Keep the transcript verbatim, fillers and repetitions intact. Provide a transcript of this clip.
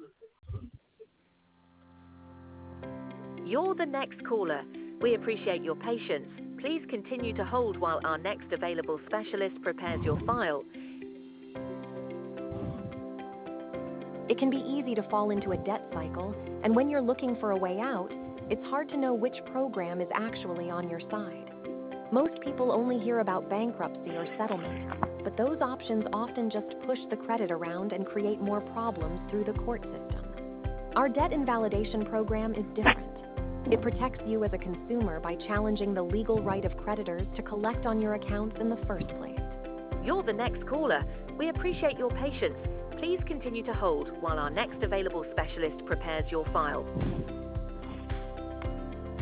You're the next caller. We appreciate your patience. Please continue to hold while our next available specialist prepares your file. It can be easy to fall into a debt cycle, and when you're looking for a way out, it's hard to know which program is actually on your side. Most people only hear about bankruptcy or settlement, but those options often just push the credit around and create more problems through the court system. Our debt invalidation program is different. It protects you as a consumer by challenging the legal right of creditors to collect on your accounts in the first place. You're the next caller. We appreciate your patience. Please continue to hold while our next available specialist prepares your file.